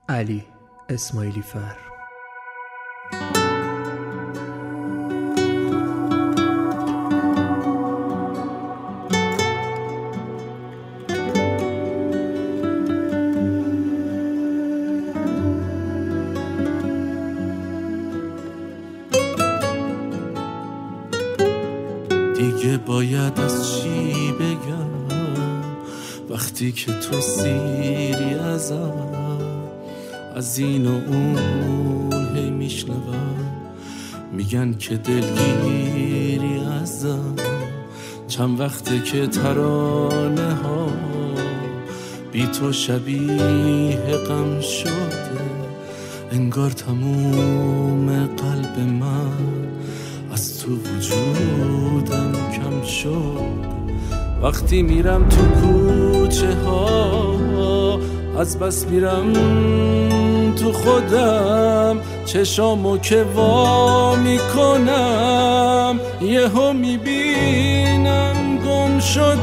علی اسماعیلی فر. دیگه باید از چی بگم وقتی که تو سیری ازم، از این و اون هی میشنوم میگن که دلگیری ازم. چند وقته که ترانه ها بی تو شبیه غم شده، انگار تموم قلب من از تو وجودم کم شد. وقتی میرم تو کوچه ها از بس میرم تو خودم، چشامو که وا میکنم یهو میبینم گم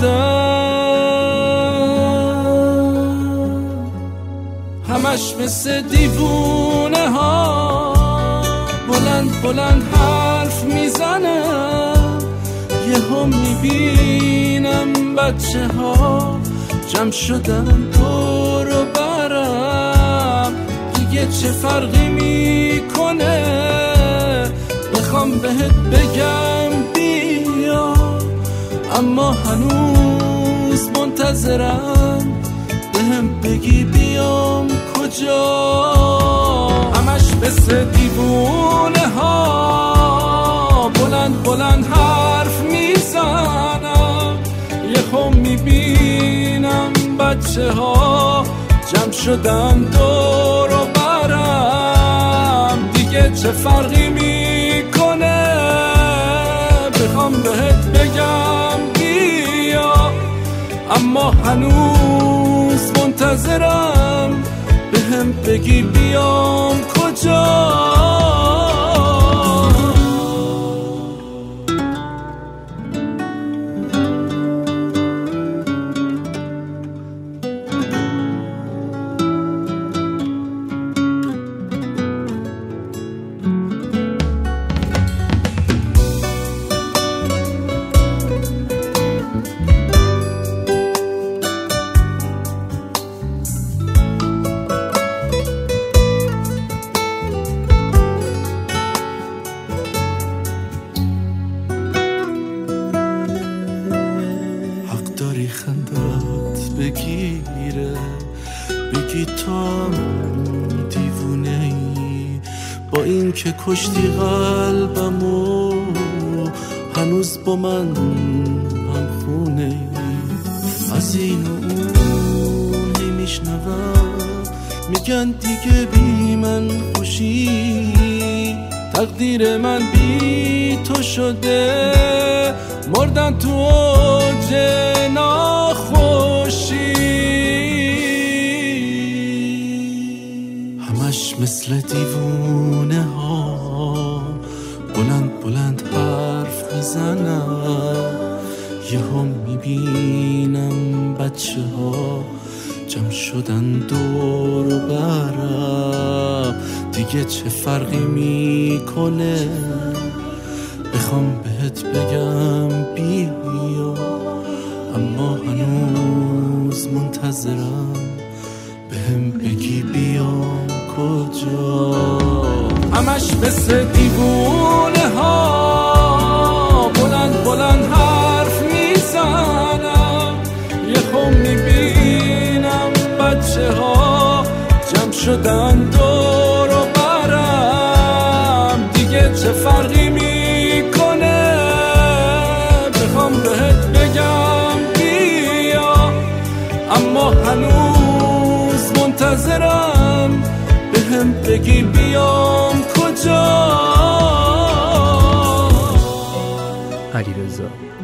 شدم. همش مثل دیوونه ها بلند بلند حرف میزنم، یهو میبینم بچه ها جمع شدن دور و برم. دیگه چه فرقی میکنه بخوام بهت بگم بیا، اما هنوز منتظرم بهم بگی بیام کجا. همش مثل دیوونه ها بلند بلند حرف میزنم، یهو میبینم بچه ها جمع شدن دور و برم. دیگه چه فرقی میکنه بخوام بهت بگم بیا، اما هنوز منتظرم بهم بگی بیام کجا. خندت بگیره بگی تا دیوونه ای، با این که کشتی قلبمو هنوز با من هم خونه ای. از این و اون نمیشنوم میگن دیگه بی من خوشی، تقدیر من بی تو شده، مردن تو اوج ناخوشی. همش مثل دیوونه ها بلند بلند حرف میزنم، یهو میبینم بچه ها جمع شدن دور و برم. دیگه چه فرقی میکنه بخوام بهت بگم بیا، اما هنوز منتظرم بهم بگی بیام کجا. همش مثل دیوونه ها بلند بلند حرف میزنم، یهو میبینم بچه ها جمع شدن دور و برم. دیگه چه فرقی میکنه بخوام بهت بگم بیا، اما هنوز منتظرم بهم بگی بیام کجا. علیرضا